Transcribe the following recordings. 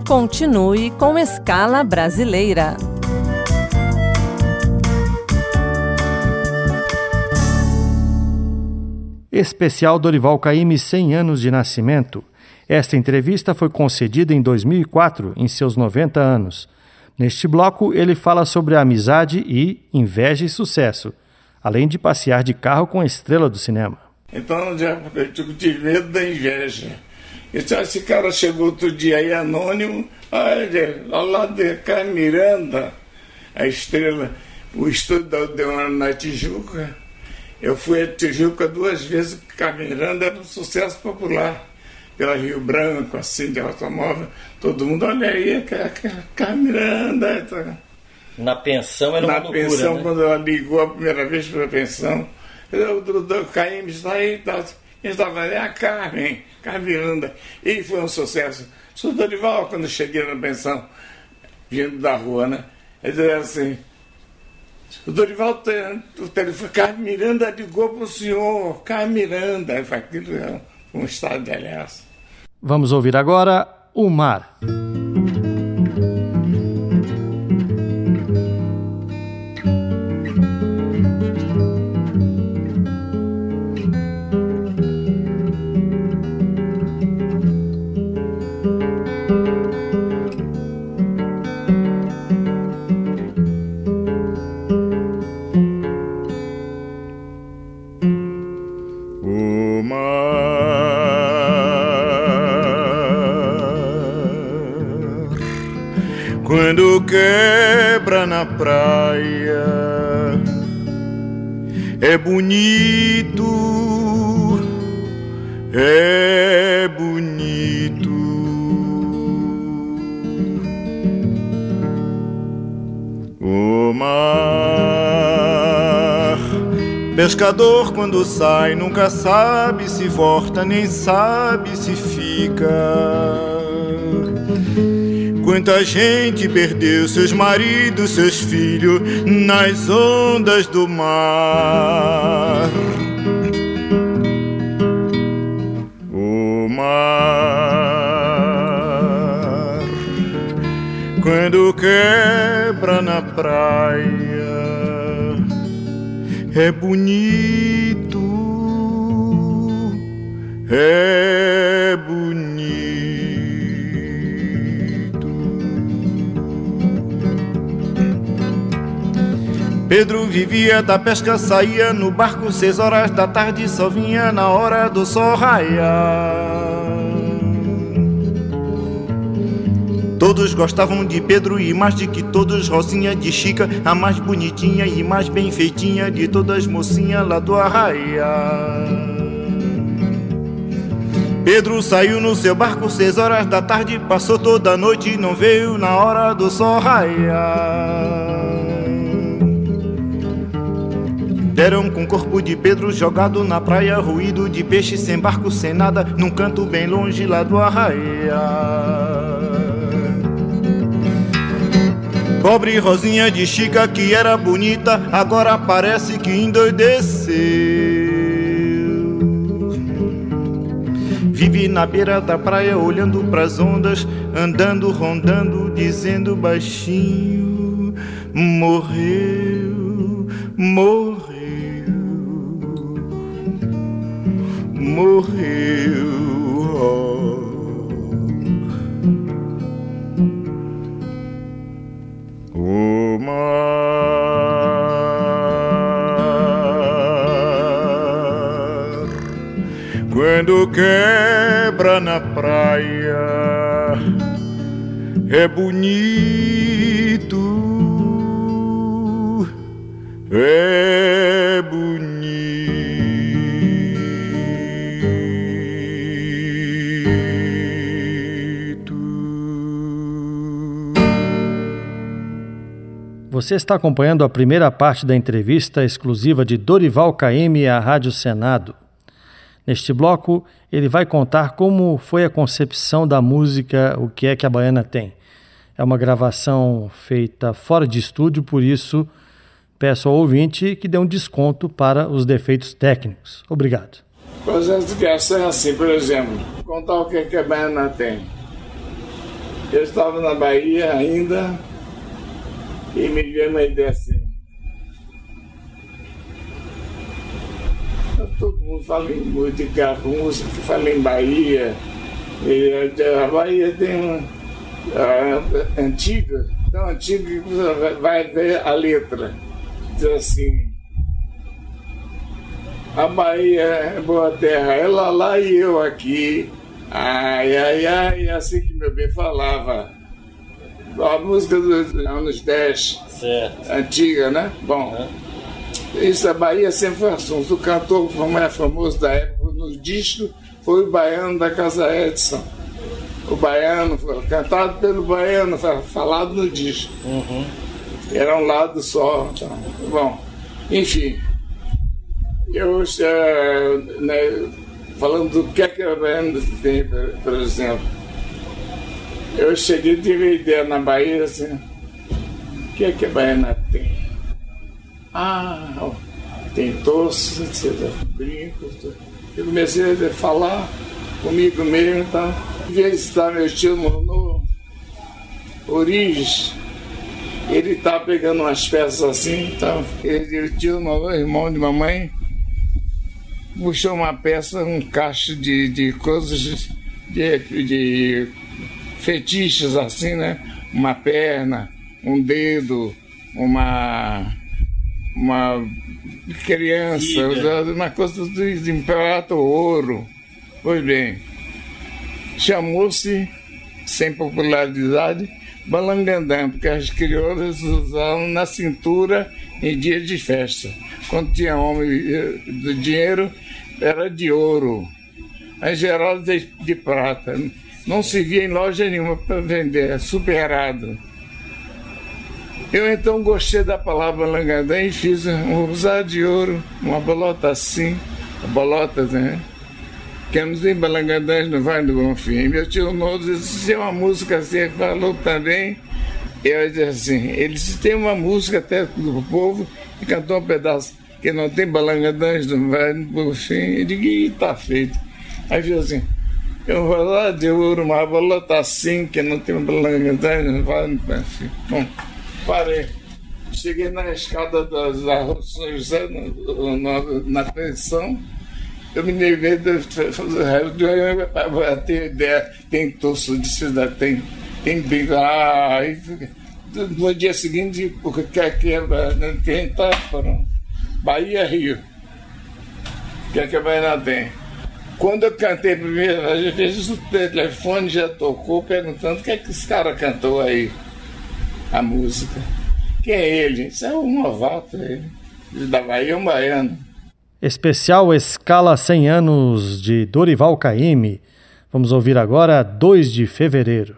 Continue com Escala Brasileira. Especial Dorival Caymmi 100 anos de nascimento. Esta entrevista foi concedida em 2004, em seus 90 anos. Neste bloco, ele fala sobre a amizade e inveja e sucesso, além de passear de carro com a estrela do cinema. Então, eu tive medo da inveja. Esse cara chegou outro dia aí, anônimo, ao lado de Carlos Miranda, a estrela, o estúdio deu na Tijuca. Eu fui a Tijuca 2 vezes, porque Carlos Miranda era um sucesso popular. Pela Rio Branco, assim, de automóvel, todo mundo, olha aí, Carlos Miranda. Na pensão era uma loucura, Na pensão, né? quando ela ligou a primeira vez para a pensão, o Caymmi está aí, ele estava ali, a Carmen Miranda, e foi um sucesso. Sou Dorival, quando eu cheguei na pensão, vindo da rua, né, ele dizia assim, o Dorival, o telefone, Carmen Miranda ligou para o senhor, Carmen Miranda, aquilo é um estado de aliança. Vamos ouvir agora O Mar. Quando quebra na praia é bonito, é bonito. O mar, pescador quando sai nunca sabe se volta, nem sabe se fica. Quanta gente perdeu seus maridos, seus filhos nas ondas do mar. O mar, quando quebra na praia, é bonito, é bonito. Pedro vivia da pesca, saía no barco 6 horas da tarde, só vinha na hora do sol raiar. Todos gostavam de Pedro e mais de que todos, Rosinha de Chica, a mais bonitinha e mais bem feitinha de todas mocinhas lá do arraiar. Pedro saiu no seu barco 6 horas da tarde, passou toda a noite e não veio na hora do sol raiar. Deram com o corpo de Pedro jogado na praia, ruído de peixe, sem barco, sem nada, num canto bem longe lá do arraiar. Pobre Rosinha de Chica, que era bonita, agora parece que endoideceu. Vive na beira da praia, olhando pras ondas, andando, rondando, dizendo baixinho, morreu, morreu. Morreu, o mar, quando quebra na praia, é bonito, é bonito. Você está acompanhando a primeira parte da entrevista exclusiva de Dorival Caymmi à Rádio Senado. Neste bloco, ele vai contar como foi a concepção da música O Que É Que a Baiana Tem. É uma gravação feita fora de estúdio, por isso peço ao ouvinte que dê um desconto para os defeitos técnicos. Obrigado. Por exemplo, assim, por exemplo, contar o que a baiana tem. Eu estava na Bahia ainda e me veio uma ideia assim. Todo mundo fala em música que fala em Bahia. E a Bahia tem uma antiga, tão antiga que você vai ver a letra. Diz assim: a Bahia é boa terra, ela lá e eu aqui. Ai, ai, ai, assim que meu bem falava. A música dos anos 10, certo. Antiga, né? Bom, isso a Bahia sempre foi assunto. O cantor mais famoso da época no disco foi o Baiano da Casa Edson. O Baiano, cantado pelo Baiano, falado no disco. Era um lado só. Então. Bom, enfim, eu falando do que a Baiana tem, por exemplo, eu cheguei a ter uma ideia na Bahia assim, o que a Baiana tem? Tem tosse, brincos. Eu comecei a falar comigo mesmo, então, em vez de estar meu tio no Origens, ele tá pegando umas peças assim, então, o tio, o irmão de mamãe, puxou uma peça, um cacho de coisas, de fetiches assim, né? Uma perna, um dedo, uma criança, uma coisa de imperato ouro. Pois bem, chamou-se, sem popularidade, balangandã, porque as crioulas usavam na cintura em dia de festa. Quando tinha homem do dinheiro, era de ouro, em geral de prata. Não se via em loja nenhuma para vender, superado. Eu então gostei da palavra balangandã e fiz um rosário de ouro, uma bolota assim, bolotas, né? Que nos em balangandãs no Vale do Bonfim. Meu tio Nodo disse, uma música assim, ele falou também. Eu disse assim, ele disse, tem uma música até do povo, e cantou um pedaço, que não tem balangandãs no Vale do Bonfim. Eu digo, e tá feito. Aí fiz assim, eu vou lá de ouro, uma bolota assim, que não tem balangandãs no Vale do Bonfim. Bom, parei. Cheguei na escada da São José, na pensão. Eu me levei de ter ideia, tem torço de cidade, tem briga. No dia seguinte, porque quem tá falando? Bahia, Rio. O que a Bahia tem? Quando eu cantei a primeira vez, o telefone já tocou perguntando o que esse cara cantou aí, a música. Quem é ele? Isso é um novato, ele. Da Bahia, é um baiano. Especial Escala 100 anos de Dorival Caymmi. Vamos ouvir agora 2 de fevereiro.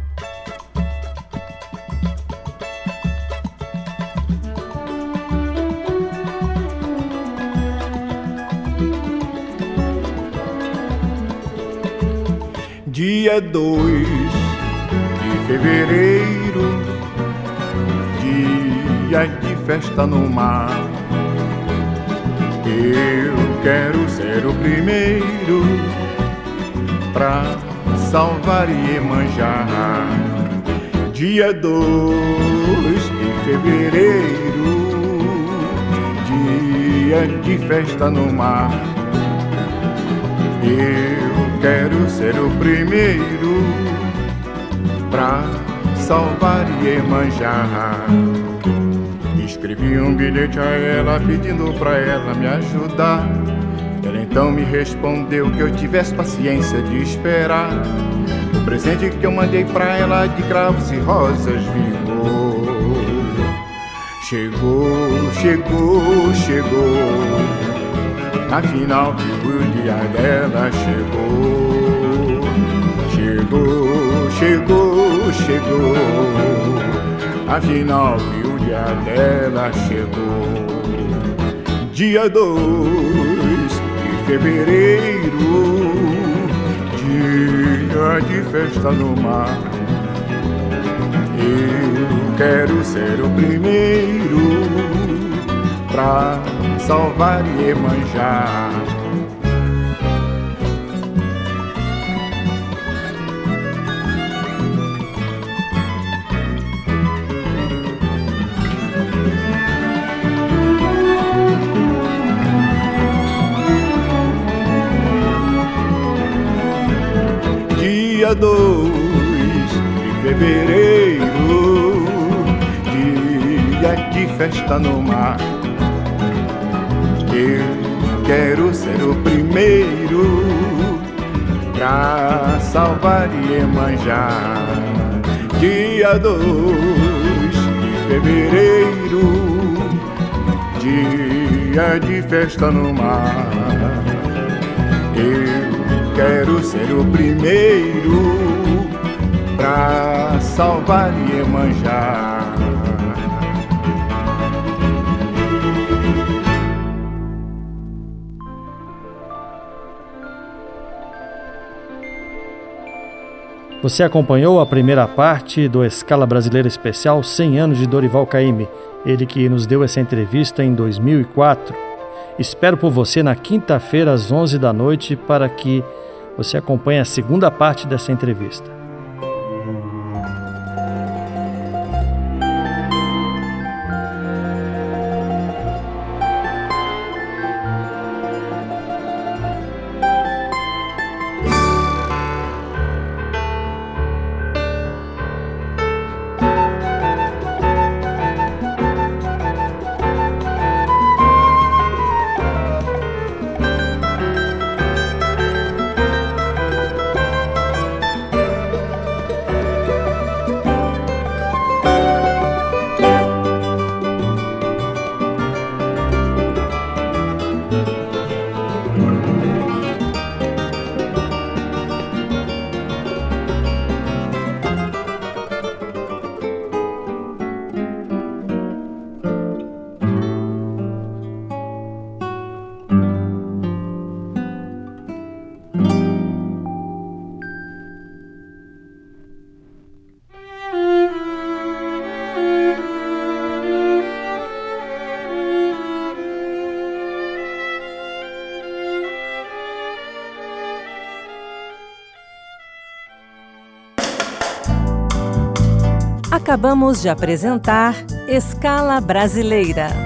Dia 2 de fevereiro, dia de festa no mar. Eu quero ser o primeiro pra salvar Iemanjá. Dia 2 de fevereiro, dia de festa no mar. Eu quero ser o primeiro pra salvar Iemanjá. Escrevi um bilhete a ela pedindo pra ela me ajudar. Ela então me respondeu que eu tivesse paciência de esperar. O presente que eu mandei pra ela de cravos e rosas vingou. Chegou, chegou, chegou. Afinal o dia dela chegou. Chegou, chegou, chegou. Afinal o dia dela chegou. Dia 2 de fevereiro, dia de festa no mar. Eu quero ser o primeiro pra salvar Iemanjá. dia 2 de fevereiro, dia de festa no mar. Eu quero ser o primeiro pra salvar Iemanjá. Dia 2 de fevereiro, dia de festa no mar. Eu quero ser o primeiro pra salvar Iemanjá. Você acompanhou a primeira parte do Escala Brasileira Especial 100 anos de Dorival Caymmi, ele que nos deu essa entrevista em 2004. Espero por você na quinta-feira às 11 da noite para que você acompanhe a segunda parte dessa entrevista. Acabamos de apresentar Escala Brasileira.